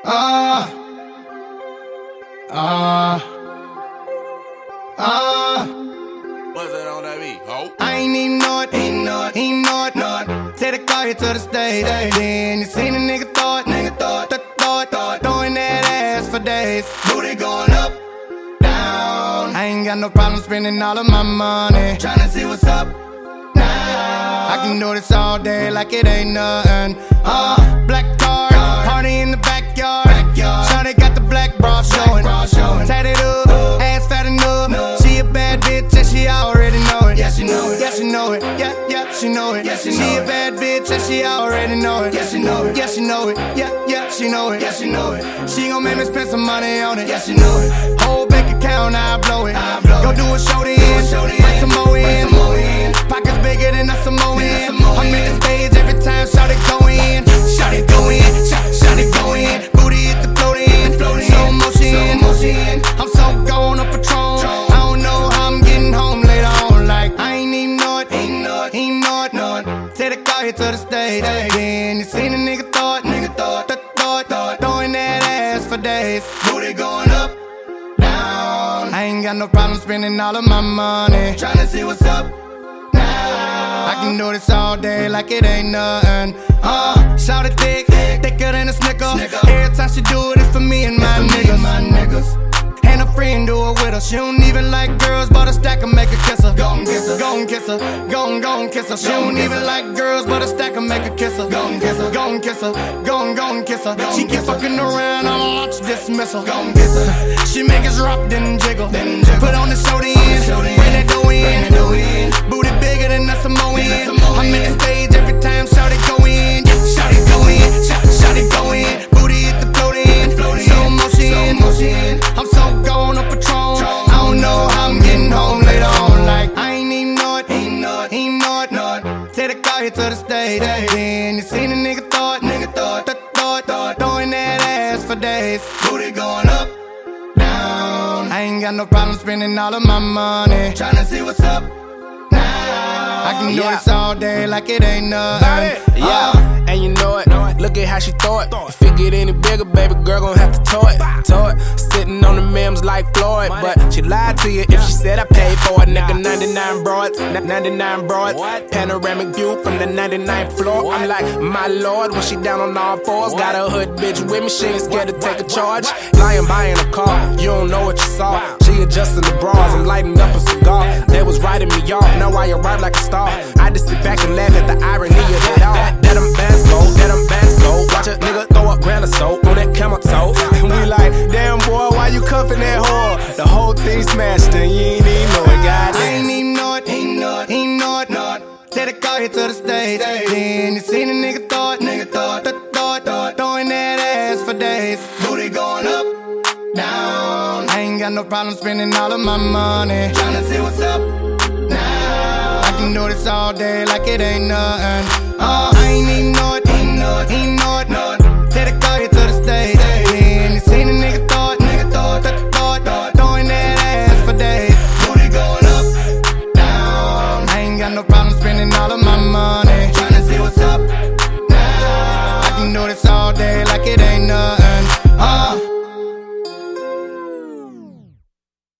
Was it on that beat, ho? I ain't even know it, Take the car here to the stage. Then you seen a nigga thought, throwing that ass for days. Booty going up, down. I ain't got no problem spending all of my money, tryna see what's up now. I can do this all day like it ain't nothing. Black car, party in the backyard. Shawty got the black bra showing. Tatted up, ass fat enough. She a bad bitch and she already know it. Yeah, she know it. Yeah, she know it. Yeah, she know it. She a bad bitch and she already know it. Yeah, she know it. Yeah, she know it. Yeah, she know it. Yeah, she know it. She gon' make me spend some money on it. Yeah, she know it. Whole bank account, I blow it. Go do a show to end. Bring some more in. Pockets bigger than a Samoan. I'm in the stage every time. Shout it go in. Shout it go in. Shout it go in. Booty hit the float in. Slow motion. I'm so gone on Patron. I don't know how I'm getting home later on. Like I ain't even know it. Take the car here to the stage. Then you seen a nigga thought, throwing that ass for days. Booty going up, down. I ain't got no problem spending all of my money, tryna see what's up now. I can do this all day like it ain't nothing. Shout it thick, thicker than a Snicker. Every time she do it, it's for me and my niggas. And a friend do it with her. She don't even like girls, but a stack make her kiss her. Gon' kiss her, gon' kiss her, gon' kiss her. She don't even like girls, but a stack make her kiss her. Gon' kiss her, gon' kiss her, gon' kiss her. She keep fucking around, I'ma launch dismissal. Gon' kiss her. She make us rock, then jiggle. Put on the show to end, bring that dough in. Booty bigger than a Samoan. I'm in the stage every time, shout it go in. Shout it go in, shout it go in. Booty hit the float in, slow motion. I'm so gone on Patron. I don't know how I'm getting home later on. Like I ain't even know it, Take the car here to the stage. Then you seen a nigga thought, throwing that ass for days. Booty going up, down. I ain't got no problem spending all of my money, tryna see what's up now. I can do this all day like it ain't nothing. And you know it. Look at how she throw it. If it get any bigger, baby girl gon' have to tow it. Sitting on the memes like Floyd, but she lied to you if she said I paid for it. Nigga, 99 broads, 99 broads. Panoramic view from the 99th floor. I'm like, my lord, when she down on all fours. Got a hood bitch with me, she ain't scared to take a charge. Lying buying a car, you don't know what you saw. She adjusting the bras, I'm lighting up a cigar. They was writing me off, now I arrive like a star. I just sit back and laugh at the irony of it all. That them bands go, watch a nigga throw up grand of soap on that camel toe. And we like, damn boy, why you cuffing that whore? The whole thing smashed and you ain't even know it, goddamn. I ain't even know it, Take the car here to the stage. Then you seen a nigga thought, throwing that ass for days. Booty going up, down. I ain't got no problem spending all of my money, tryna see what's up now. I can do this all day like it ain't nothing. I ain't even